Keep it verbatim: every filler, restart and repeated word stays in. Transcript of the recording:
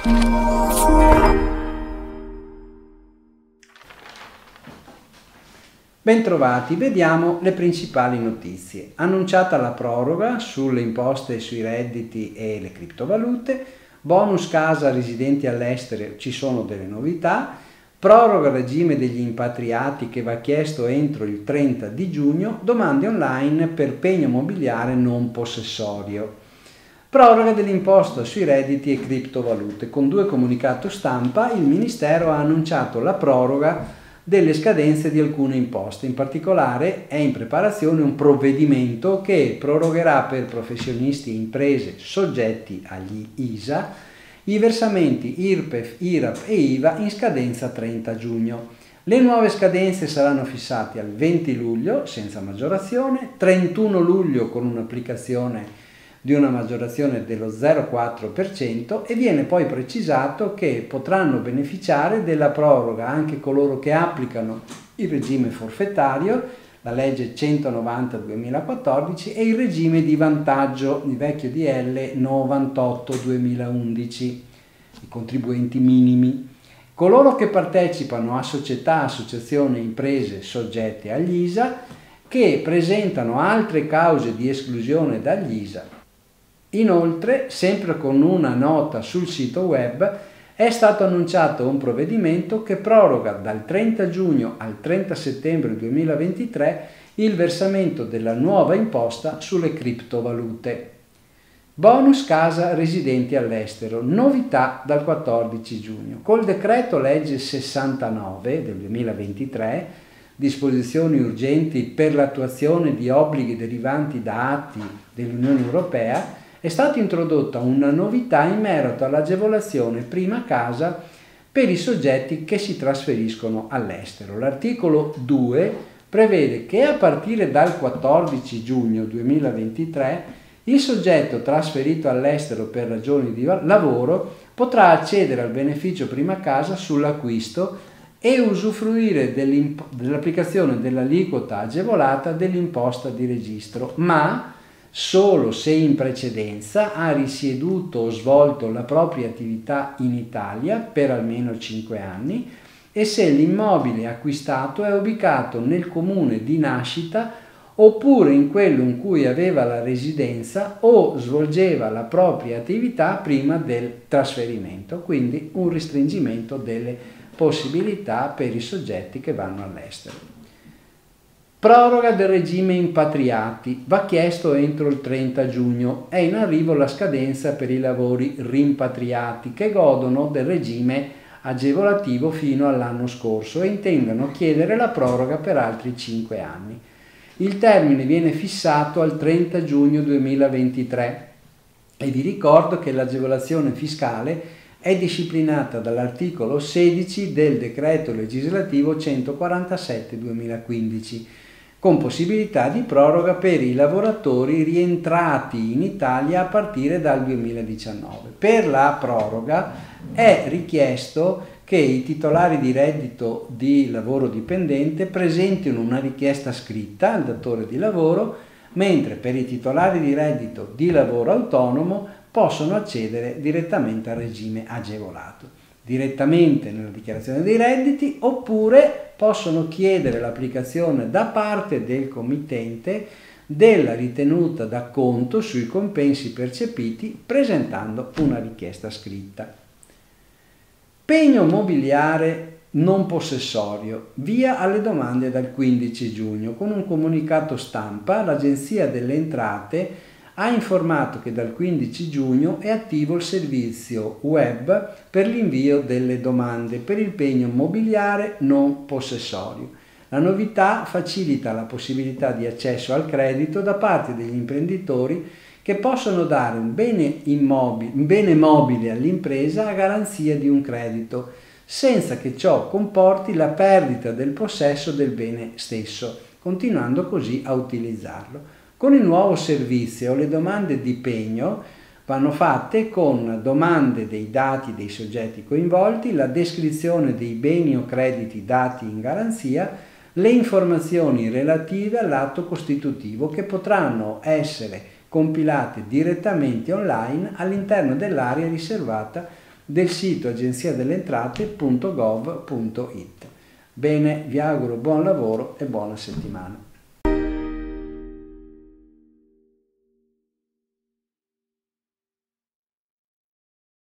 Bentrovati, vediamo le principali notizie. Annunciata la proroga sulle imposte sui redditi e le criptovalute, bonus casa residenti all'estero, ci sono delle novità, proroga regime degli impatriati che va chiesto entro il trenta di giugno, domande online per pegno mobiliare non possessorio. Proroga dell'imposta sui redditi e criptovalute. Con due comunicati stampa il Ministero ha annunciato la proroga delle scadenze di alcune imposte. In particolare è in preparazione un provvedimento che prorogherà per professionisti e imprese soggetti agli I S A i versamenti I R P E F, I R A P e I V A in scadenza trenta giugno. Le nuove scadenze saranno fissate al venti luglio senza maggiorazione, trentuno luglio con un'applicazione di una maggiorazione dello zero virgola quattro per cento, e viene poi precisato che potranno beneficiare della proroga anche coloro che applicano il regime forfettario, la legge centonovanta duemilaquattordici, e il regime di vantaggio di vecchio D L novantotto duemilaundici, i contribuenti minimi. Coloro che partecipano a società, associazioni, imprese soggette agli I S A che presentano altre cause di esclusione dagli I S A. Inoltre, sempre con una nota sul sito web, è stato annunciato un provvedimento che proroga dal trenta giugno al trenta settembre duemilaventitré il versamento della nuova imposta sulle criptovalute. Bonus casa residenti all'estero, novità dal quattordici giugno. Col decreto legge sessantanove del duemilaventitré, disposizioni urgenti per l'attuazione di obblighi derivanti da atti dell'Unione Europea, è stata introdotta una novità in merito all'agevolazione prima casa per i soggetti che si trasferiscono all'estero. L'articolo due prevede che a partire dal quattordici giugno duemilaventitré il soggetto trasferito all'estero per ragioni di lavoro potrà accedere al beneficio prima casa sull'acquisto e usufruire dell'applicazione dell'aliquota agevolata dell'imposta di registro, ma solo se in precedenza ha risieduto o svolto la propria attività in Italia per almeno cinque anni e se l'immobile acquistato è ubicato nel comune di nascita oppure in quello in cui aveva la residenza o svolgeva la propria attività prima del trasferimento, quindi un restringimento delle possibilità per i soggetti che vanno all'estero. Proroga del regime impatriati, va chiesto entro il trenta giugno, è in arrivo la scadenza per i lavori rimpatriati che godono del regime agevolativo fino all'anno scorso e intendono chiedere la proroga per altri cinque anni. Il termine viene fissato al trenta giugno duemilaventitré e vi ricordo che l'agevolazione fiscale è disciplinata dall'articolo sedici del decreto legislativo centoquarantasette duemilaquindici, con possibilità di proroga per i lavoratori rientrati in Italia a partire dal duemiladiciannove. Per la proroga è richiesto che i titolari di reddito di lavoro dipendente presentino una richiesta scritta al datore di lavoro, mentre per i titolari di reddito di lavoro autonomo possono accedere direttamente al regime agevolato, direttamente nella dichiarazione dei redditi, oppure possono chiedere l'applicazione da parte del committente della ritenuta d'acconto sui compensi percepiti presentando una richiesta scritta. Pegno mobiliare non possessorio, via alle domande dal quindici giugno. Con un comunicato stampa l'Agenzia delle Entrate ha informato che dal quindici giugno è attivo il servizio web per l'invio delle domande per il pegno mobiliare non possessorio. La novità facilita la possibilità di accesso al credito da parte degli imprenditori che possono dare un bene, immobile, un bene mobile all'impresa a garanzia di un credito, senza che ciò comporti la perdita del possesso del bene stesso, continuando così a utilizzarlo. Con il nuovo servizio le domande di pegno vanno fatte con domande dei dati dei soggetti coinvolti, la descrizione dei beni o crediti dati in garanzia, le informazioni relative all'atto costitutivo che potranno essere compilate direttamente online all'interno dell'area riservata del sito agenzia delle entrate punto gov punto it. Bene, vi auguro buon lavoro e buona settimana.